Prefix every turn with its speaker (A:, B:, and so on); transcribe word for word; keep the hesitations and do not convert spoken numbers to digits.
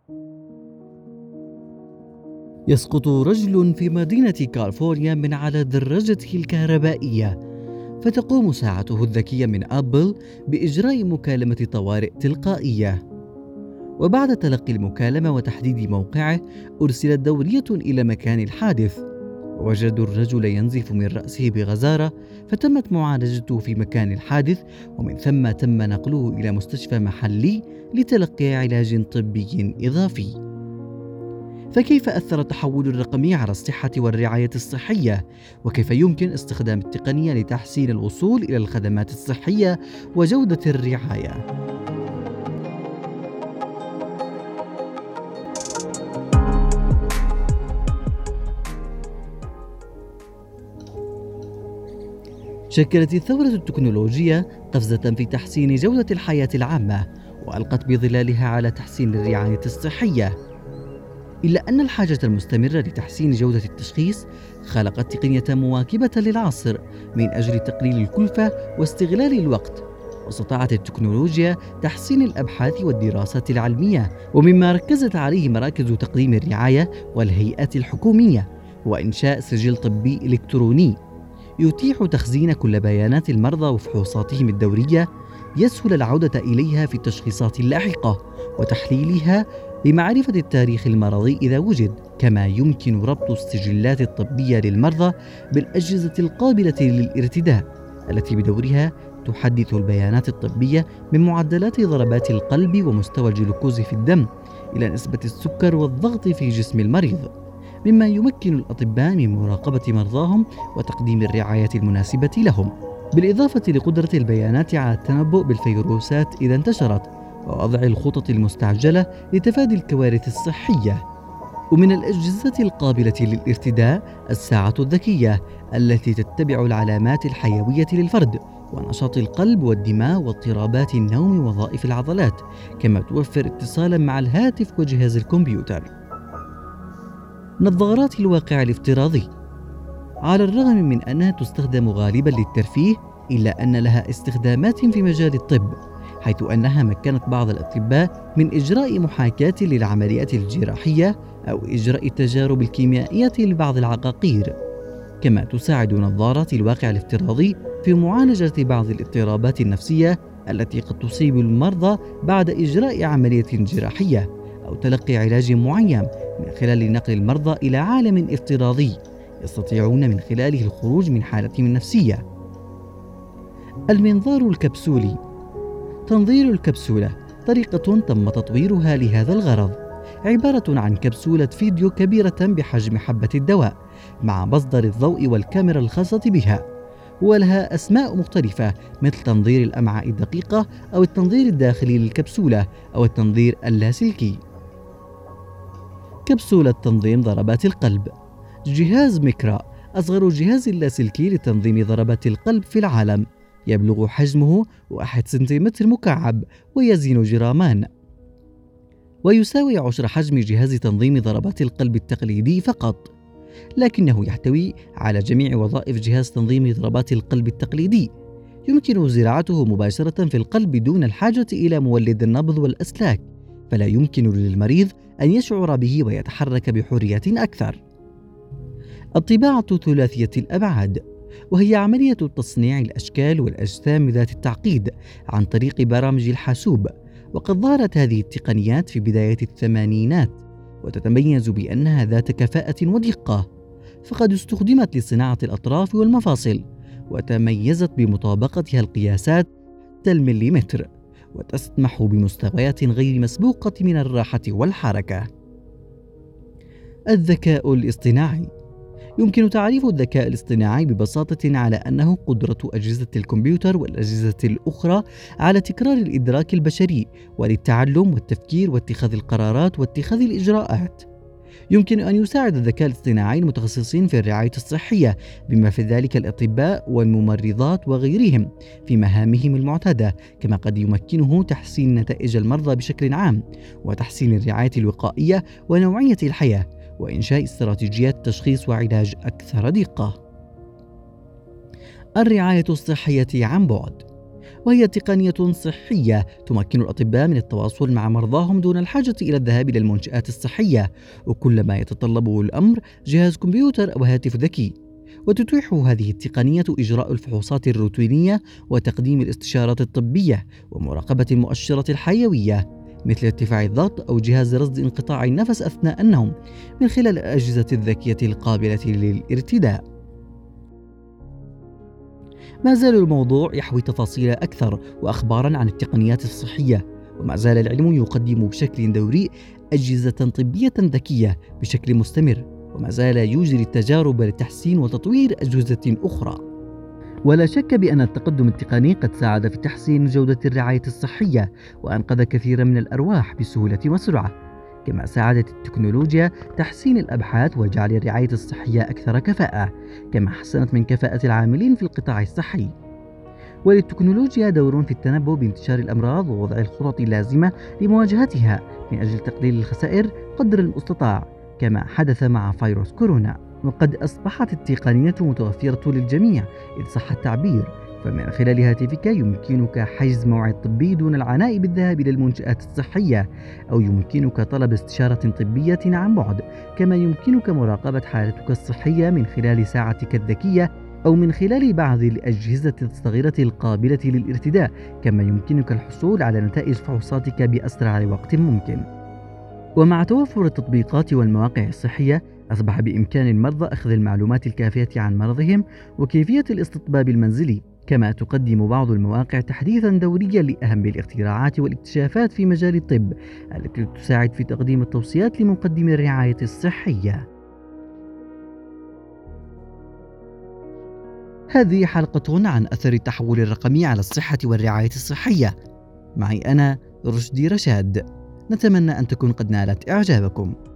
A: يسقط رجل في مدينة كاليفورنيا من على دراجته الكهربائية، فتقوم ساعته الذكية من أبل بإجراء مكالمة طوارئ تلقائية. وبعد تلقي المكالمة وتحديد موقعه، أرسلت دورية إلى مكان الحادث، ووجدوا الرجل ينزف من رأسه بغزارة، فتمت معالجته في مكان الحادث، ومن ثم تم نقله إلى مستشفى محلي لتلقي علاج طبي إضافي. فكيف أثر التحول الرقمي على الصحة والرعاية الصحية؟ وكيف يمكن استخدام التقنية لتحسين الوصول إلى الخدمات الصحية وجودة الرعاية؟ شكلت الثورة التكنولوجية قفزة في تحسين جودة الحياة العامة، وألقت بظلالها على تحسين الرعاية الصحية. إلا أن الحاجة المستمرة لتحسين جودة التشخيص خلقت تقنية مواكبة للعصر من أجل تقليل الكلفة واستغلال الوقت. واستطاعت التكنولوجيا تحسين الأبحاث والدراسات العلمية، ومما ركزت عليه مراكز تقديم الرعاية والهيئات الحكومية، وإنشاء سجل طبي إلكتروني يتيح تخزين كل بيانات المرضى وفحوصاتهم الدورية، يسهل العودة إليها في التشخيصات اللاحقة وتحليلها لمعرفة التاريخ المرضي إذا وجد. كما يمكن ربط السجلات الطبية للمرضى بالأجهزة القابلة للارتداء، التي بدورها تحدث البيانات الطبية من معدلات ضربات القلب ومستوى الجلوكوز في الدم إلى نسبة السكر والضغط في جسم المريض، مما يمكن الأطباء من مراقبة مرضاهم وتقديم الرعاية المناسبة لهم، بالإضافة لقدرة البيانات على التنبؤ بالفيروسات إذا انتشرت، ووضع الخطط المستعجلة لتفادي الكوارث الصحية. ومن الأجهزة القابلة للارتداء الساعة الذكية، التي تتبع العلامات الحيوية للفرد ونشاط القلب والدماء واضطرابات النوم ووظائف العضلات، كما توفر اتصالا مع الهاتف وجهاز الكمبيوتر. نظارات الواقع الافتراضي، على الرغم من أنها تستخدم غالبا للترفيه، إلا أن لها استخدامات في مجال الطب، حيث أنها مكنت بعض الأطباء من إجراء محاكاة للعمليات الجراحية أو إجراء التجارب الكيميائية لبعض العقاقير. كما تساعد نظارات الواقع الافتراضي في معالجة بعض الاضطرابات النفسية التي قد تصيب المرضى بعد إجراء عملية جراحية أو تلقي علاج معين، من خلال نقل المرضى إلى عالم افتراضي يستطيعون من خلاله الخروج من حالتهم النفسية. المنظار الكبسولي، تنظير الكبسولة طريقة تم تطويرها لهذا الغرض، عبارة عن كبسولة فيديو كبيرة بحجم حبة الدواء مع مصدر الضوء والكاميرا الخاصة بها، ولها أسماء مختلفة مثل تنظير الأمعاء الدقيقة أو التنظير الداخلي للكبسولة أو التنظير اللاسلكي. كبسولة تنظيم ضربات القلب، جهاز ميكرا، أصغر جهاز لاسلكي لتنظيم ضربات القلب في العالم، يبلغ حجمه واحد سنتيمتر مكعب ويزن جرامان، ويساوي عشر حجم جهاز تنظيم ضربات القلب التقليدي فقط، لكنه يحتوي على جميع وظائف جهاز تنظيم ضربات القلب التقليدي. يمكن زراعته مباشرة في القلب دون الحاجة إلى مولد النبض والأسلاك، فلا يمكن للمريض أن يشعر به ويتحرك بحرية أكثر. الطباعة ثلاثية الأبعاد، وهي عملية تصنيع الأشكال والأجسام ذات التعقيد عن طريق برامج الحاسوب، وقد ظهرت هذه التقنيات في بداية الثمانينات، وتتميز بأنها ذات كفاءة ودقة، فقد استخدمت لصناعة الأطراف والمفاصل، وتميزت بمطابقتها القياسات حتى المليمتر، وتسمح بمستويات غير مسبوقة من الراحة والحركة. الذكاء الاصطناعي، يمكن تعريف الذكاء الاصطناعي ببساطة على أنه قدرة أجهزة الكمبيوتر والأجهزة الأخرى على تكرار الإدراك البشري وللتعلم والتفكير واتخاذ القرارات واتخاذ الإجراءات. يمكن أن يساعد الذكاء الاصطناعي المتخصصين في الرعاية الصحية، بما في ذلك الأطباء والممرضات وغيرهم، في مهامهم المعتادة، كما قد يمكنه تحسين نتائج المرضى بشكل عام، وتحسين الرعاية الوقائية ونوعية الحياة، وإنشاء استراتيجيات تشخيص وعلاج أكثر دقة. الرعاية الصحية عن بعد، وهي تقنية صحية تمكن الأطباء من التواصل مع مرضاهم دون الحاجة إلى الذهاب إلى المنشآت الصحية، وكل ما يتطلبه الأمر جهاز كمبيوتر أو هاتف ذكي. وتتيح هذه التقنية إجراء الفحوصات الروتينية وتقديم الاستشارات الطبية ومراقبة المؤشرات الحيوية مثل ارتفاع الضغط أو جهاز رصد انقطاع النفس أثناء النوم من خلال الأجهزة الذكية القابلة للارتداء. ما زال الموضوع يحوي تفاصيل أكثر وأخبارا عن التقنيات الصحية، وما زال العلم يقدم بشكل دوري أجهزة طبية ذكية بشكل مستمر، وما زال يجري التجارب لتحسين وتطوير أجهزة أخرى. ولا شك بأن التقدم التقني قد ساعد في تحسين جودة الرعاية الصحية وأنقذ كثيرا من الأرواح بسهولة وسرعة، كما ساعدت التكنولوجيا تحسين الأبحاث وجعل الرعاية الصحية أكثر كفاءة، كما حسنت من كفاءة العاملين في القطاع الصحي. وللتكنولوجيا دور في التنبؤ بانتشار الأمراض ووضع الخطط اللازمة لمواجهتها من أجل تقليل الخسائر قدر المستطاع، كما حدث مع فيروس كورونا. وقد أصبحت التقنية متوفرة للجميع إذ صح التعبير، فمن خلال هاتفك يمكنك حجز موعد طبي دون العناء بالذهاب إلى المنشآت الصحية، أو يمكنك طلب استشارة طبية عن بعد، كما يمكنك مراقبة حالتك الصحية من خلال ساعتك الذكية أو من خلال بعض الأجهزة الصغيرة القابلة للارتداء، كما يمكنك الحصول على نتائج فحوصاتك بأسرع وقت ممكن. ومع توفر التطبيقات والمواقع الصحية أصبح بإمكان المرضى أخذ المعلومات الكافية عن مرضهم وكيفية الاستطباب المنزلي، كما تقدم بعض المواقع تحديثا دوريا لأهم الاختراعات والاكتشافات في مجال الطب التي تساعد في تقديم التوصيات لمقدم الرعاية الصحية. هذه حلقة عن أثر التحول الرقمي على الصحة والرعاية الصحية، معي أنا رشدي رشاد. نتمنى أن تكون قد نالت إعجابكم.